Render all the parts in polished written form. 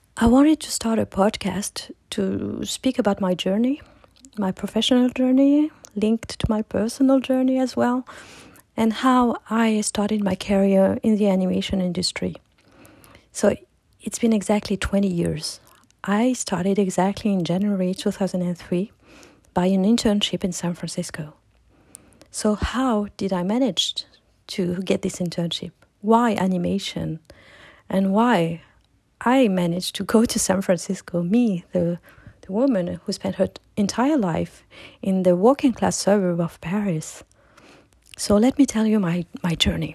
I wanted to start a podcast to speak about my journey, my professional journey, linked to my personal journey as well, and how I started my career in the animation industry. So it's been exactly 20 years. I started exactly in January 2003 by an internship in San Francisco. So how did I manage to get this internship? Why animation? And why I managed to go to San Francisco, me, the woman who spent her entire life in the working class suburb of Paris. So let me tell you my journey.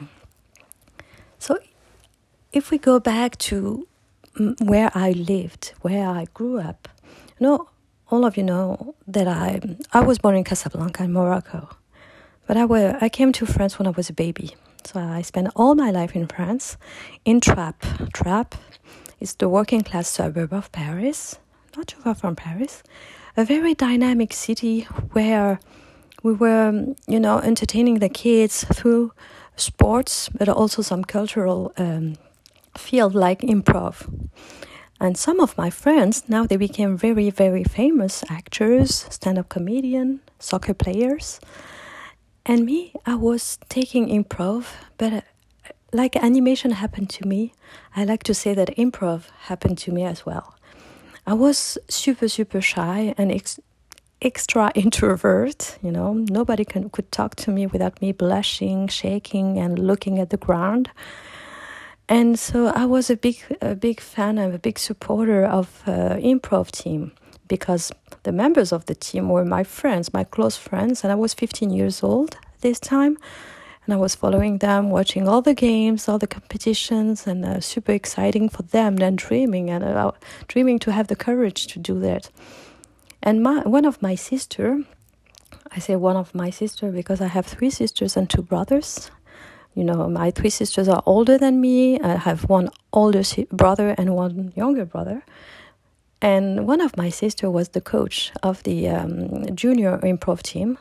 So if we go back to where I lived, where I grew up, all of you know that I was born in Casablanca in Morocco. But I came to France when I was a baby. So I spent all my life in France, in Trappes. Trappes is the working class suburb of Paris, not too far from Paris. A very dynamic city where we were, entertaining the kids through sports, but also some cultural field like improv. And some of my friends, now they became very, very famous actors, stand-up comedian, soccer players. And me, I was taking improv, but like animation happened to me, I like to say that improv happened to me as well. I was super, super shy and extra introvert, Nobody could talk to me without me blushing, shaking, and looking at the ground. And so I was a big fan and a big supporter of improv team, because the members of the team were my friends, my close friends, and I was 15 years old this time, and I was following them, watching all the games, all the competitions, and super exciting for them, then dreaming to have the courage to do that. And one of my sister, I say one of my sister because I have 3 sisters and 2 brothers. My 3 sisters are older than me. I have one older brother and one younger brother. And one of my sister was the coach of the junior improv team.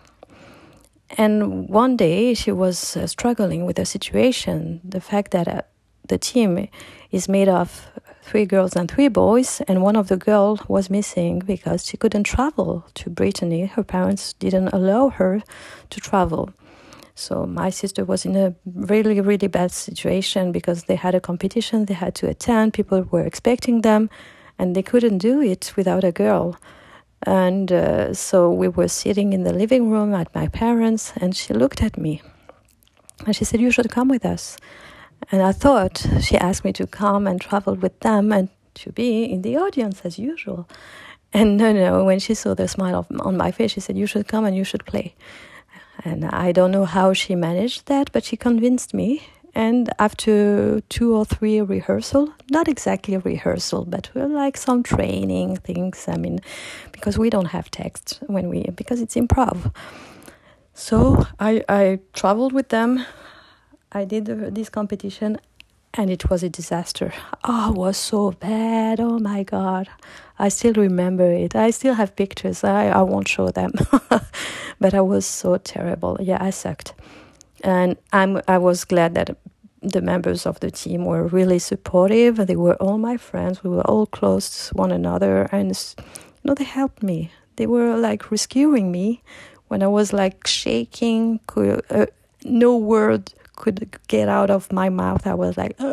And one day she was struggling with a situation, the fact that the team is made of 3 girls and 3 boys, and one of the girls was missing because she couldn't travel to Brittany. Her parents didn't allow her to travel. So my sister was in a really, really bad situation because they had a competition they had to attend. People were expecting them, and they couldn't do it without a girl. And so we were sitting in the living room at my parents', and she looked at me. And she said, "You should come with us." And I thought she asked me to come and travel with them and to be in the audience as usual. And no, when she saw the smile on my face, she said, "You should come and you should play." And I don't know how she managed that, but she convinced me. And after 2 or 3 rehearsal, not exactly a rehearsal, but like some training things, because we don't have text because it's improv. So I traveled with them. I did this competition, and it was a disaster. Oh, it was so bad. Oh my God. I still remember it. I still have pictures. I won't show them. But I was so terrible. Yeah, I sucked. And I was glad that the members of the team were really supportive. They were all my friends. We were all close to one another. And, they helped me. They were like rescuing me when I was like shaking. No word could get out of my mouth. I was like,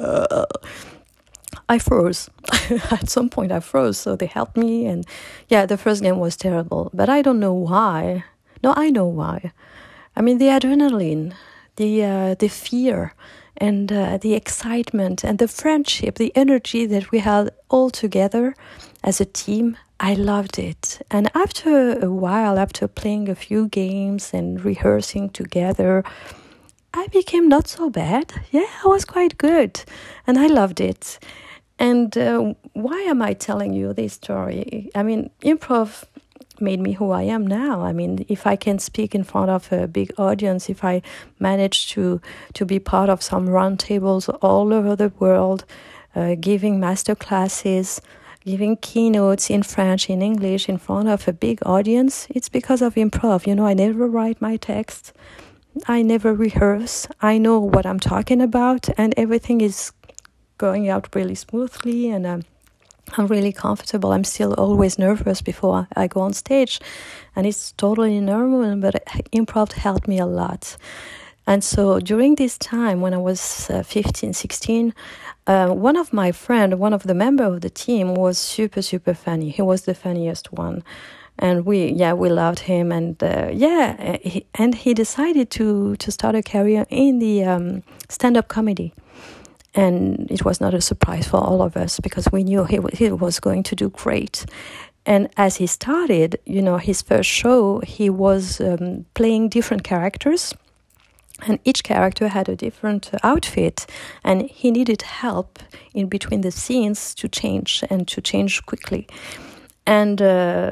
I froze. At some point I froze, so they helped me. And yeah, the first game was terrible, but I don't know why. No, I know why. The adrenaline, the fear, and the excitement, and the friendship, the energy that we had all together as a team, I loved it. And after a while, after playing a few games and rehearsing together, I became not so bad. Yeah, I was quite good, and I loved it. And why am I telling you this story? Improv made me who I am now. If I can speak in front of a big audience, if I manage to be part of some roundtables all over the world, giving master classes, giving keynotes in French, in English, in front of a big audience, it's because of improv. I never write my text. I never rehearse. I know what I'm talking about, and everything is going out really smoothly, and I'm really comfortable. I'm still always nervous before I go on stage, and it's totally normal, but improv helped me a lot. And so during this time, when I was 15, 16, one of my friends, one of the members of the team was super, super funny. He was the funniest one. And we loved him. And he decided to start a career in the stand-up comedy. And it was not a surprise for all of us because we knew he was going to do great. And as he started, his first show, he was playing different characters. And each character had a different outfit, and he needed help in between the scenes to change quickly. And,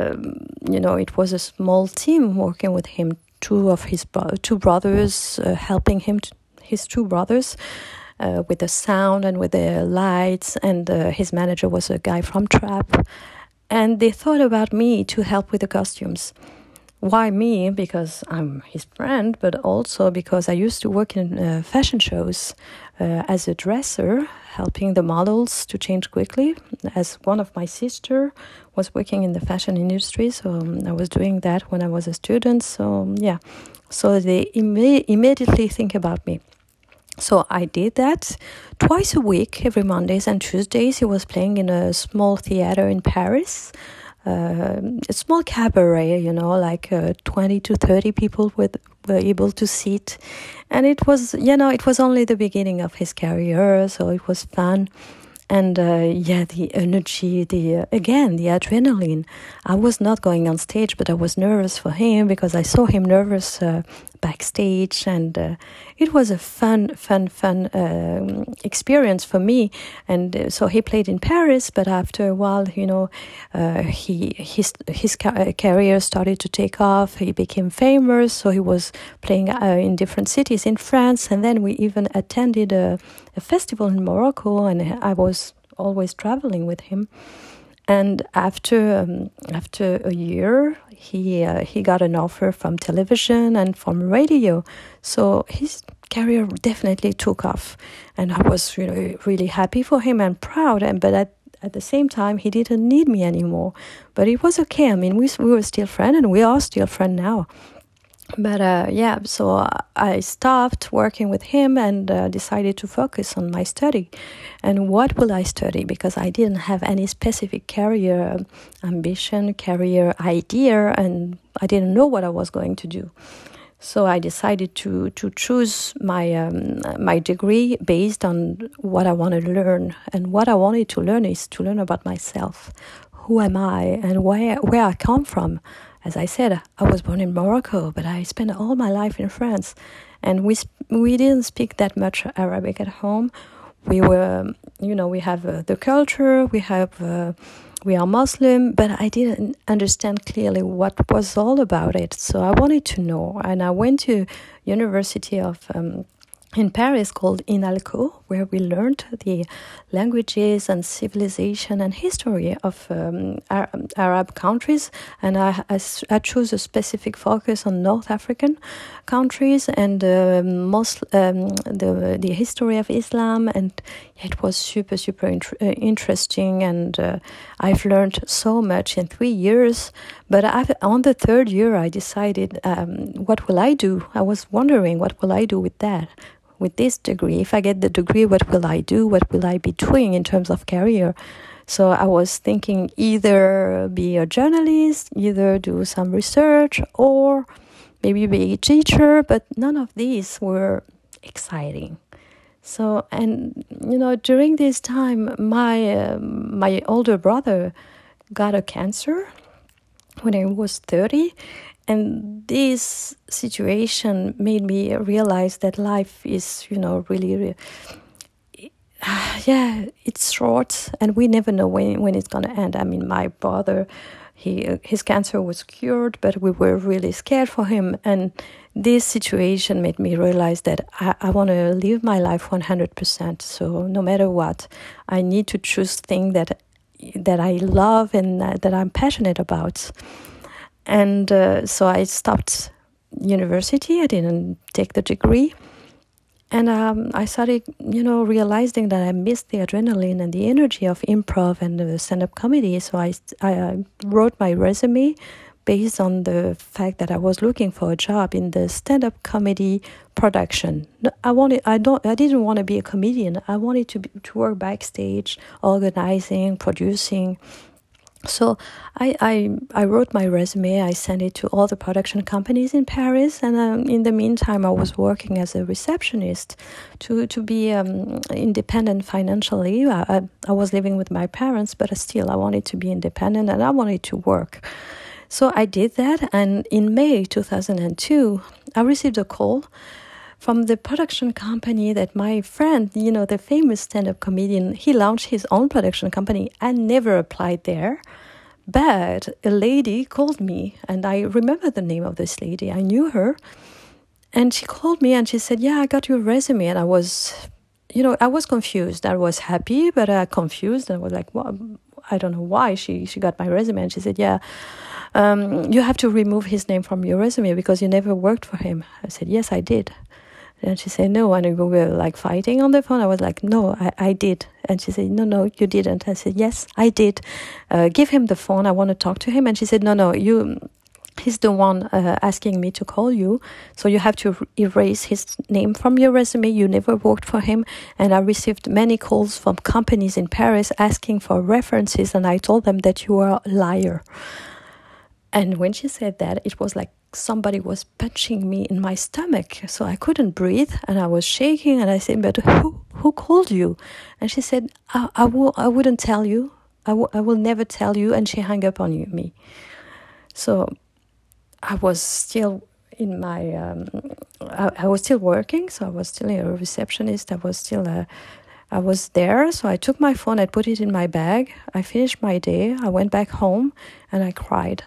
it was a small team working with him, two brothers helping him, his two brothers, with the sound and with the lights, and his manager was a guy from Trap. And they thought about me to help with the costumes. Why me? Because I'm his friend, but also because I used to work in fashion shows as a dresser, helping the models to change quickly, as one of my sister was working in the fashion industry, so I was doing that when I was a student. So they immediately think about me. So I did that twice a week, every Mondays and Tuesdays. He was playing in a small theater in Paris. A small cabaret, like 20 to 30 people were able to sit. And it was only the beginning of his career, so it was fun. And the energy, the adrenaline. I was not going on stage, but I was nervous for him because I saw him nervous backstage, and it was a fun experience for me. And so he played in Paris, but after a while, his career started to take off. He became famous, so he was playing in different cities in France, and then we even attended a festival in Morocco, and I was always traveling with him. And after a year, he got an offer from television and from radio. So his career definitely took off, and I was really, really happy for him and proud. But at the same time, he didn't need me anymore. But it was okay. I mean, we were still friends, and we are still friends now. But so I stopped working with him and decided to focus on my study. And what will I study? Because I didn't have any specific career ambition, career idea, and I didn't know what I was going to do. So I decided to choose my degree based on what I wanted to learn. And what I wanted to learn is to learn about myself. Who am I and where I come from? As I said, I was born in Morocco, but I spent all my life in France, and we didn't speak that much Arabic at home. We were, we have the culture, we are Muslim, but I didn't understand clearly what was all about it. So I wanted to know, and I went to University of in Paris called INALCO, where we learned the languages and civilization and history of Arab countries. And I chose a specific focus on North African countries and the history of Islam. And it was super, super interesting. And I've learned so much in 3 years. But on the third year, I decided, what will I do? I was wondering, what will I do with that? With this degree, if I get the degree, what will I do? What will I be doing in terms of career? So I was thinking either be a journalist, either do some research, or maybe be a teacher, but none of these were exciting. So, and during this time, my older brother got a cancer when he was 30. And this situation made me realize that life is, really, it's short, and we never know when it's going to end. I mean, my brother, his cancer was cured, but we were really scared for him. And this situation made me realize that I want to live my life 100%. So no matter what, I need to choose things that I love and that I'm passionate about. And so I stopped university. I didn't take the degree. And I started, realizing that I missed the adrenaline and the energy of improv and stand-up comedy. So I wrote my resume based on the fact that I was looking for a job in the stand-up comedy production. I didn't want to be a comedian. I wanted to work backstage, organizing, producing. So I wrote my resume. I sent it to all the production companies in Paris, and in the meantime, I was working as a receptionist to be independent financially. I was living with my parents, but still I wanted to be independent and I wanted to work. So I did that, and in May 2002, I received a call from the production company that my friend, the famous stand-up comedian, he launched his own production company. I never applied there, but a lady called me, and I remember the name of this lady. I knew her, and she called me and she said, "Yeah, I got your resume." And I was confused. I was happy, but confused. And I was like, well, I don't know why she got my resume. And she said, "Yeah, you have to remove his name from your resume because you never worked for him." I said, "Yes, I did." And she said, "No." And we were like fighting on the phone. I was like, "No, I did." And she said, No, you didn't." I said, "Yes, I did. Give him the phone. I want to talk to him." And she said, No, he's the one asking me to call you. So you have to erase his name from your resume. You never worked for him. And I received many calls from companies in Paris asking for references. And I told them that you are a liar. And when she said that, it was like somebody was punching me in my stomach. So I couldn't breathe and I was shaking. And I said, "But who called you?" And she said, I wouldn't tell you. I will never tell you." And she hung up on me. So I was still in my, I was still working. So I was still a receptionist. I was there. So I took my phone, I put it in my bag. I finished my day. I went back home and I cried.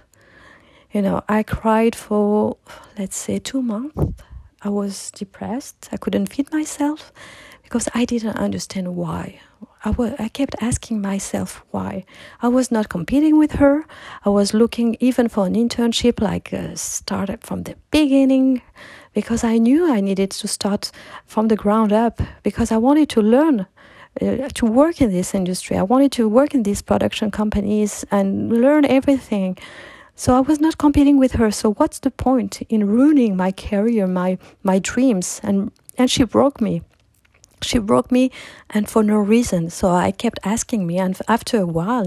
I cried for, let's say, 2 months. I was depressed. I couldn't feed myself because I didn't understand why. I kept asking myself why. I was not competing with her. I was looking even for an internship, like started from the beginning, because I knew I needed to start from the ground up because I wanted to learn to work in this industry. I wanted to work in these production companies and learn everything. So I was not competing with her. So what's the point in ruining my career, my dreams? And she broke me. She broke me, and for no reason. So I kept asking me, and after a while,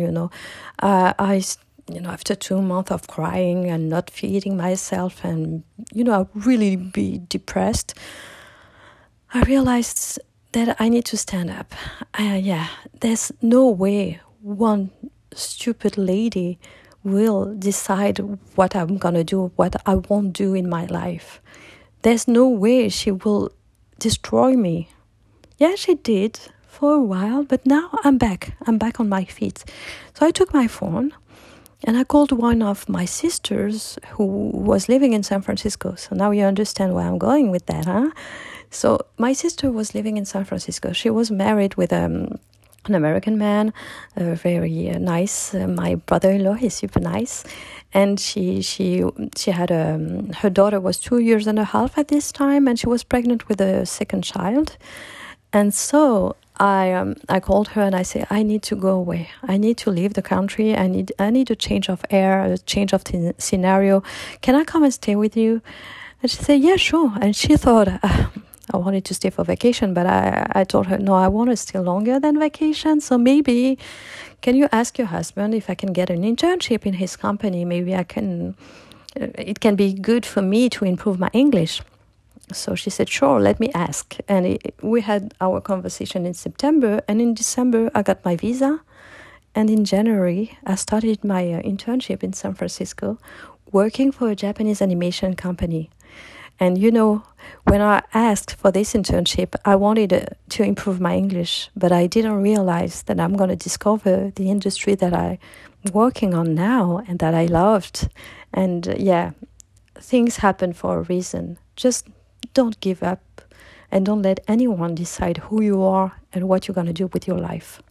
after 2 months of crying and not feeding myself, and I really be depressed, I realized that I need to stand up. There's no way one stupid lady will decide what I'm gonna do, what I won't do in my life. There's no way she will destroy me. Yeah, she did for a while, but now I'm back. I'm back on my feet. So I took my phone and I called one of my sisters who was living in San Francisco. So now you understand where I'm going with that, huh? So my sister was living in San Francisco. She was married with an American man, very nice. My brother-in-law is super nice, and she had her daughter was 2 years and a half at this time, and she was pregnant with a second child. And so I called her and I said, I need to go away. I need to leave the country. I need a change of air, a change of scenario. Can I come and stay with you? And she said, yeah, sure. And she thought I wanted to stay for vacation, but I told her, no, I want to stay longer than vacation. So maybe, can you ask your husband if I can get an internship in his company? Maybe I can, it can be good for me to improve my English. So she said, sure, let me ask. And we had our conversation in September, and in December I got my visa. And in January, I started my internship in San Francisco, working for a Japanese animation company. And when I asked for this internship, I wanted to improve my English, but I didn't realize that I'm going to discover the industry that I'm working on now and that I loved. And things happen for a reason. Just don't give up and don't let anyone decide who you are and what you're going to do with your life.